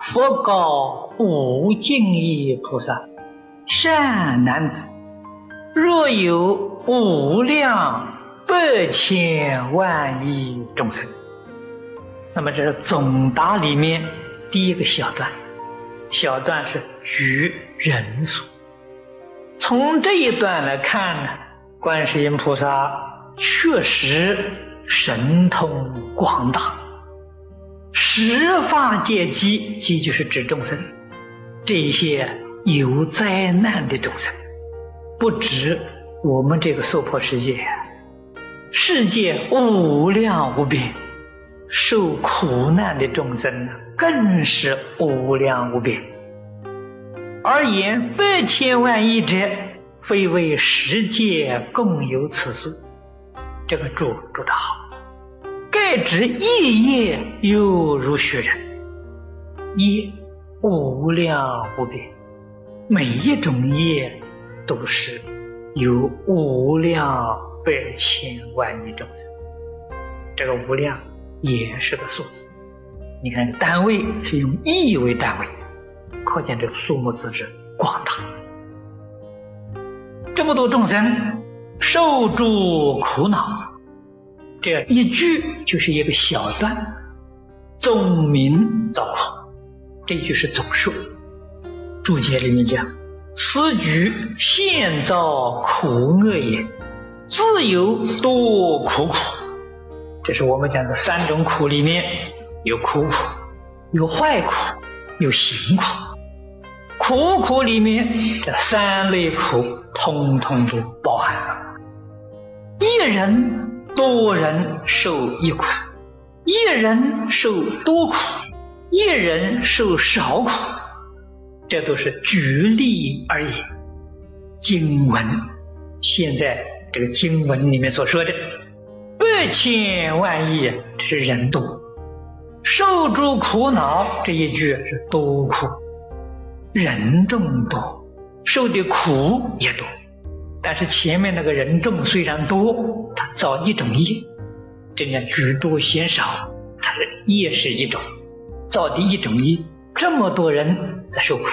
佛告无尽意菩萨：善男子，若有无量百千万亿众生。那么这是总答里面第一个小段，小段是举人数。从这一段来看呢，观世音菩萨确实神通广大，十法界机，机就是指众生，这些有灾难的众生，不止我们这个娑婆世界，世界无量无边，受苦难的众生更是无量无边。而言百千万亿者，非为十界共有此数。这个注得好。盖指一业犹如许人，业无量无边，每一种业都是有无量百千万亿众生。这个无量也是个数字，你看单位是用亿为单位，可见这个数目字是广大。这么多众生受诸苦恼，这一句就是一个小段，总名遭苦，这句是总数。注解里面讲：此举现造苦恶也，自有多苦苦。这是我们讲的三种苦里面有苦苦，有坏苦，有行苦。苦苦里面这三类苦通通都包含了。一人多人受一苦，一人受多苦，一人受少苦，这都是举例而已。经文现在这个经文里面所说的百千万亿，这是人多，受诸苦恼这一句是多苦，人众多，受的苦也多。但是前面那个人众虽然多，他造一种业，这样举多嫌少，它是业是一种，造的一种业，这么多人在受苦，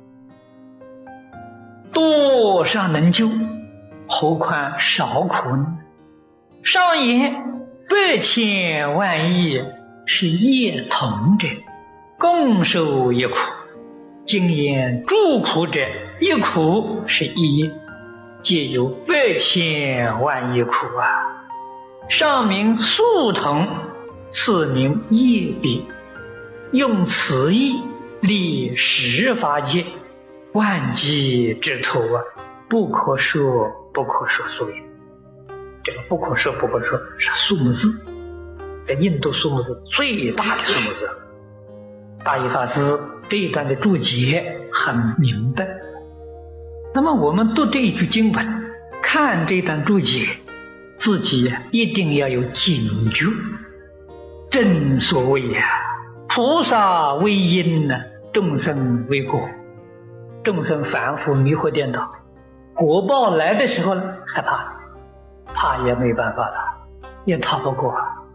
多尚能救，何况少苦呢？上言百千万亿是业同者，共受一苦。今言诸苦者，一苦是一业，皆有百千万亿苦啊。上名速同，次名业别，用此意立十法界，万计之途啊，不可说不可说所也。这个不可说不可说是数目字，在印度数目字最大的数目字。大义法师这一段的注解很明白。那么我们读这一句经文，看这段注解，自己一定要有警觉。正所谓菩萨为因众生为果。众生凡夫迷惑颠倒，果报来的时候害怕，怕也没办法了，也逃不过。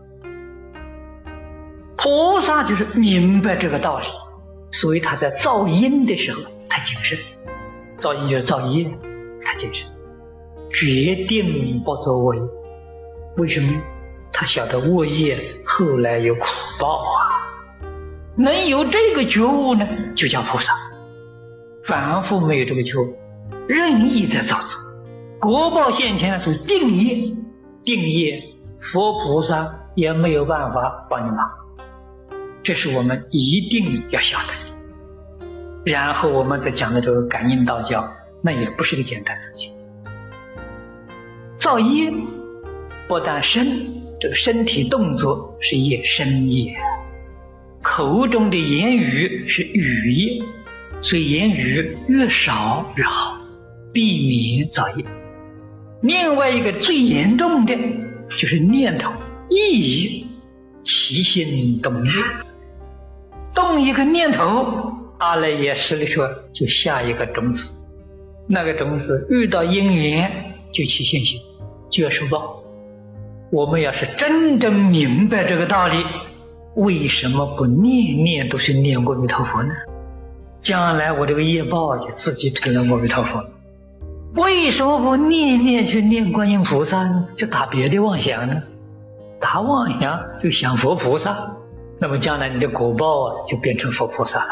菩萨就是明白这个道理，所以他在造因的时候他谨慎，造因就是造业，他谨慎，决定不做恶业。为什么？他晓得恶业后来有苦报啊。能有这个觉悟呢，就叫菩萨。凡夫没有这个觉悟，任意在造作，果报现前属于定业，定业佛菩萨也没有办法帮你忙，这是我们一定要晓得。然后我们再讲的这个感应道教，那也不是个简单事情。造业不但这个身体动作是业，身业，口中的言语是语业，所以言语越少越好，避免造业。另外一个最严重的就是念头，意业，起心动念，动一个念头，阿赖耶识里说就下一个种子，那个种子遇到因缘就起现行，就要受报。我们要是真正明白这个道理， 为什么不念念都是念阿弥陀佛呢？将来我这个业报就自己成了阿弥陀佛了。为什么不念念去念观音菩萨呢？就打别的妄想呢？打妄想就想佛菩萨，那么将来你的果报就变成佛菩萨了。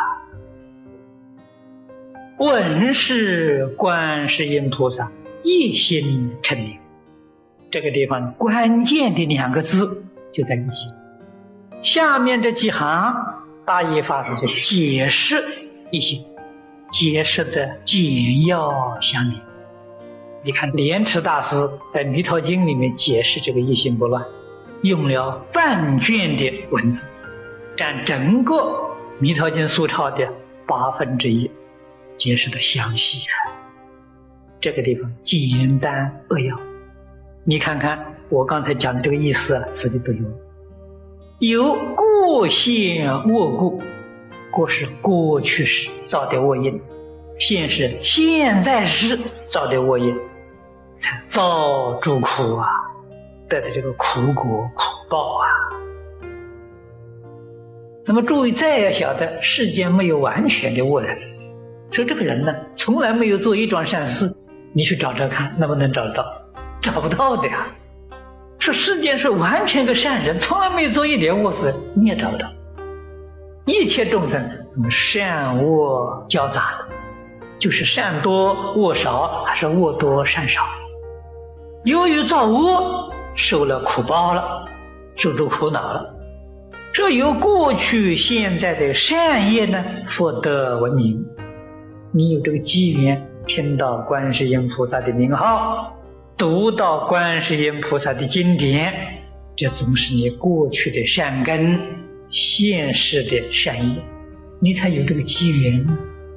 闻是观世音菩萨一心称名，这个地方关键的2个字就在一心。下面这几行大义法师就解释一心，解释的简要详明。你看莲池大师在《弥陀经》里面解释这个一心不乱，用了半卷的文字，占整个《弥陀经》疏钞的1/8，解释的详细啊。这个地方简单扼要，你看看我刚才讲的这个意思啊，自己都有。有过现恶故，过是过去时造的恶因，现是现在时造的恶因，才造诸苦啊，得的这个苦果苦报啊。那么注意，再要晓得世间没有完全的恶人，说这个人呢从来没有做一桩善事，你去找找看能不能找到？找不到的呀。说世间是完全个善人，从来没有做一点恶事，你也找不到。一切众生善恶交杂的，就是善多恶少，还是恶多善少。由于造恶受了苦报了，受住苦恼了，这由过去现在的善业呢福德闻名。你有这个机缘听到观世音菩萨的名号，读到观世音菩萨的经典，这总是你过去的善根，现世的善业，你才有这个机缘。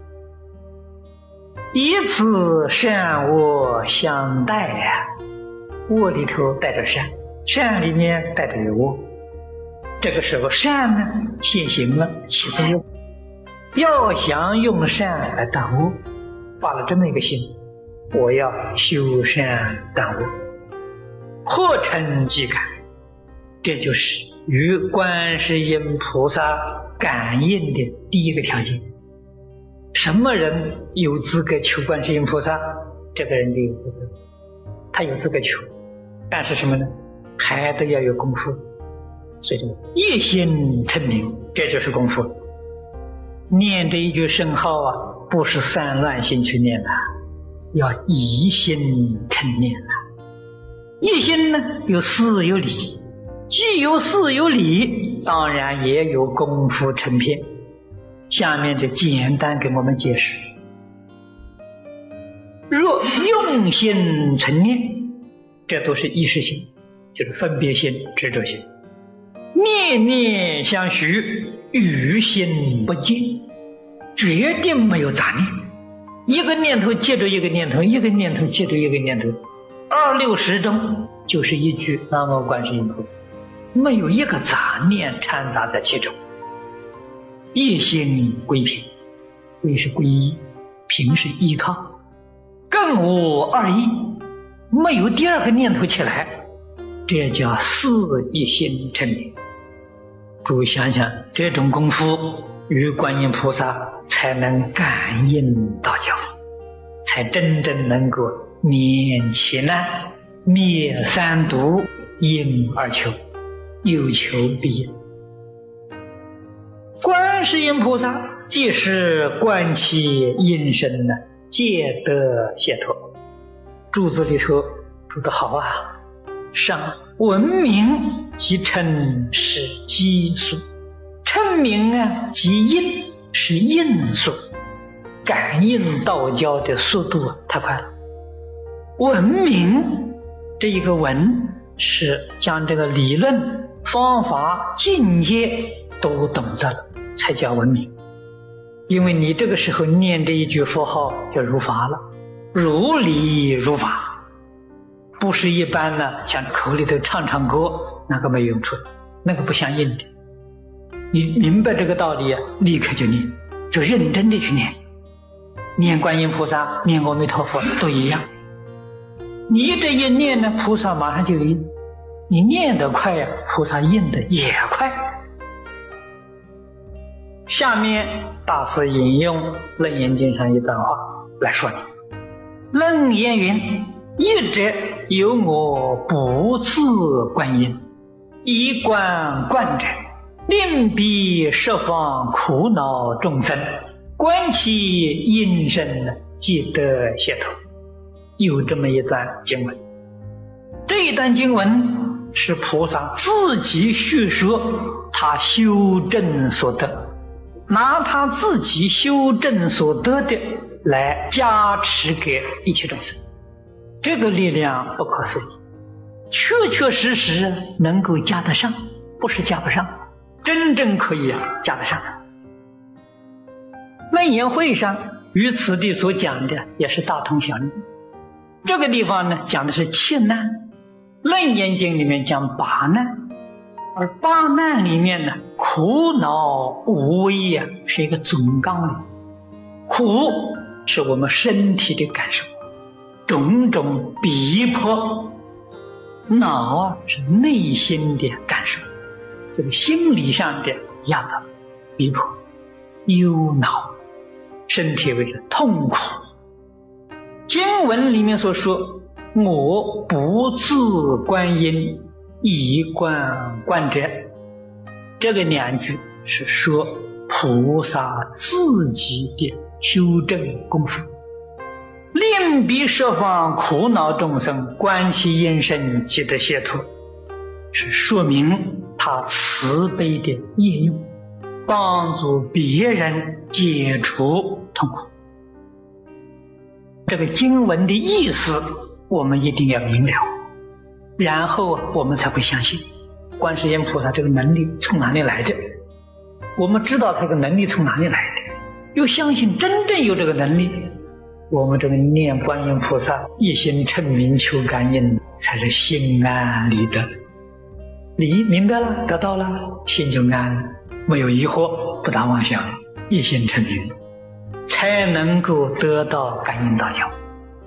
以此善恶相待啊，恶里头带着善，善里面带着恶。这个时候善呢现行了，起作用。要想用善来断恶，发了这么一个心，我要修善断恶，合成即感，这就是与观世音菩萨感应的第一个条件。什么人有资格求观世音菩萨？这个人就有资格，他有资格求，但是什么呢？还得要有功夫。所以一心称名，这就是功夫。念这一句圣号啊，不是散乱心去念的，要一心称念的。一心呢有事有理，既有事有理，当然也有功夫成片。下面就简单给我们解释。若用心成念，这都是意识心，就是分别心、执着心。念念相续，于心不见，决定没有杂念，一个念头接着一个念头，一个念头接着一个念头，26中就是一句南无观世音菩萨，没有一个杂念掺杂在其中。一心归平，归是皈依，平是依靠，更无二意，没有第二个念头起来，这叫四一心称名。诸位想想，这种功夫与观音菩萨才能感应道交，才真正能够免其难，灭三毒，应而求，有求必应。观世音菩萨即是观其因身呢，皆得解脱。注字里头注得好啊，上闻名即称是基数，称名啊即应是应数，感应道交的速度太快了。闻名这一个闻是将这个理论方法境界都懂得了，才叫闻名。因为你这个时候念这一句佛号就如法了，如理如法，不是一般呢像口里头唱唱歌，那个没用处，那个不相应的。你明白这个道理啊，立刻就念，就认真的去念。念观音菩萨，念阿弥陀佛都一样。你这一念呢，菩萨马上就应。你念得快呀，菩萨应得也快。 下面大师引用《楞严经》上一段话来说明：楞严云，一者有我不自观因，以观观者，令彼十方苦恼众生，观其因身，即得解脱。有这么一段经文，这一段经文是菩萨自己叙说他修正所得，拿他自己修正所得的来加持给一切众生，这个力量不可思议，确确实实能够加得上，不是加不上，真正可以加得上。楞严会上与此地所讲的也是大同小异。这个地方呢讲的是7难，楞严经里面讲8难，而8难里面呢，苦恼无为啊是一个总纲领。苦是我们身体的感受，种种逼迫；恼啊是内心的感受，这个心理上的压迫、逼迫、忧恼，身体为之痛苦。经文里面所说我不自观因，以观观者，这个2句是说菩萨自己的修正功夫，令彼十方苦恼众生，观其因身，即得解脱，是说明他慈悲的业用，帮助别人解除痛苦。这个经文的意思我们一定要明了，然后我们才会相信观世音菩萨这个能力从哪里来的。我们知道他这个能力从哪里来的，又相信真正有这个能力，我们这个念观音菩萨一心称名求感应，才是心安理得。理明白了，得到了，心就安了，没有疑惑，不打妄想，一心称名，才能够得到感应道交。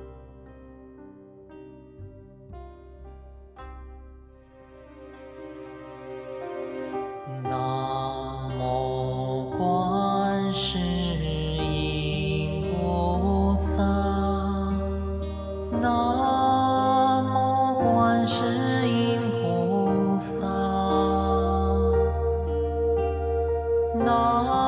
南无观世音菩萨，南无观世音菩萨，南